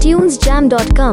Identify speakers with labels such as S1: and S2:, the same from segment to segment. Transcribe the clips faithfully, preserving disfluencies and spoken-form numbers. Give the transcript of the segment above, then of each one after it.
S1: tunes jam dot com.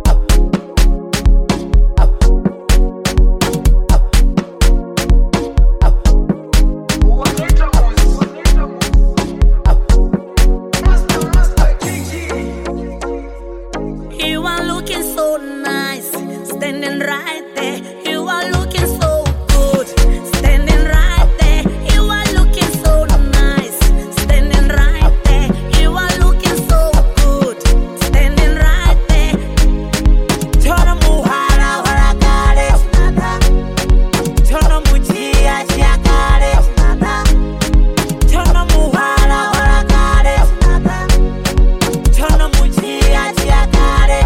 S2: You are looking so nice, standing right there. You are looking so good, standing right there. You are looking so nice, standing right there. You are looking so good, standing right there. Chona muhala wala kale, chona mujia chia kale, chona muhala wala kale, chona mujia chia kale.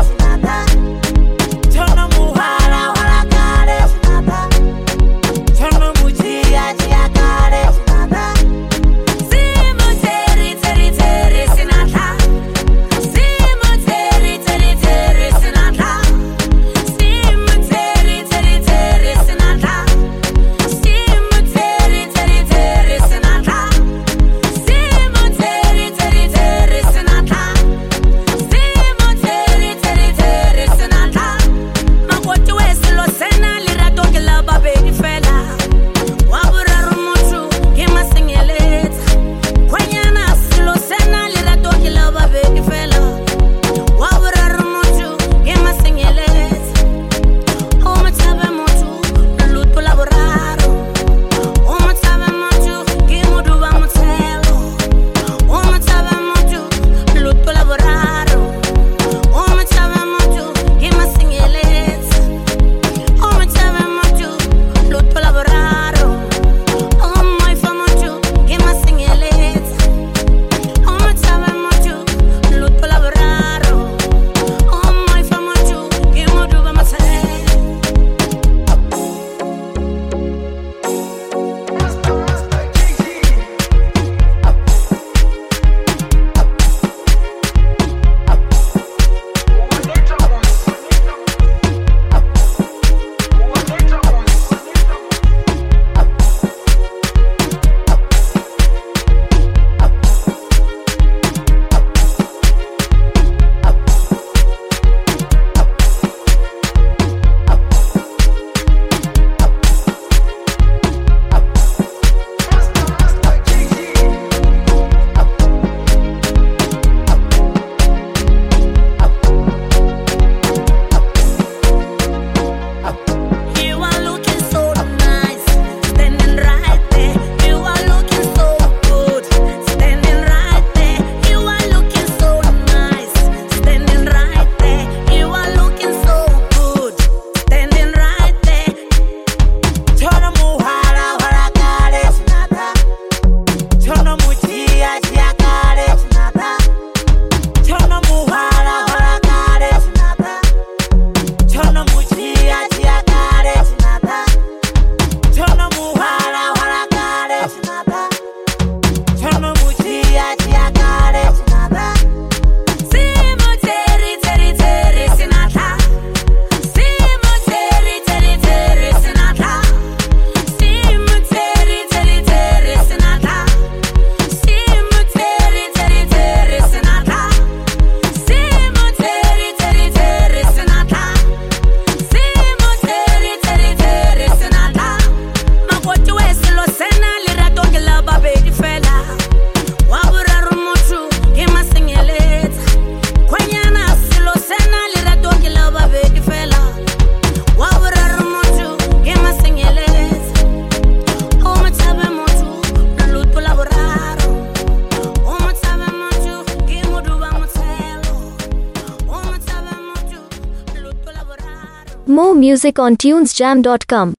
S2: Chona muhala wala kale, chona mujia chia kale. Simu teri teri teri sinatha, simu teri teri teri sinatha, simu teri teri teri sinatha, simu teri teri teri sinatha, simu teri teri teri sinatha, simu teri teri teri sinatha. Makwati wesilo sena lirato kila baby fela. Wabura rumutu kima singeleta. Kwanyana silo sena lirato kila baby fela. Wabura rumutu kima singeleta. Uma tabe mutu lutu laboraro. Uma tabe mutu kimudu ba mutelo. Uma tabe mutu lutu laboraro. Uma tabe mutu kima singeleta. Uma tabe mutu lutu laboraro. Uma ifa mutu kima singeleta. Uma tabe mutu lutu laboraro. Uma ifa mutu kimudu ba mutelo. You are looking so nice, standing right there. You are looking so good, standing right there. You are looking so nice, standing right there. You are looking so good, standing right there. Chona muhala wala kale, chona mujia chia kale, chona muhala wala kale, chona mujia chia kale. Chona muhala wala kale, chona mujia chia kale. Simu teri teri teri sinatha, simu teri teri teri sinatha, simu teri teri teri sinatha, simu teri teri teri sinatha, simu teri teri teri sinatha, simu teri teri teri sinatha. Makwati wesilo sena lirato kila baby fela. Wabura rumutu kima singeleta. Kwanyana silo sena lirato kila baby fela. Wabura rumutu kima singeleta. Uma tabe mutu lutu laboraro. Uma tabe mutu kimudu ba mutelo. Uma tabe mutu lutu laboraro.
S1: More music on tunes jam dot com.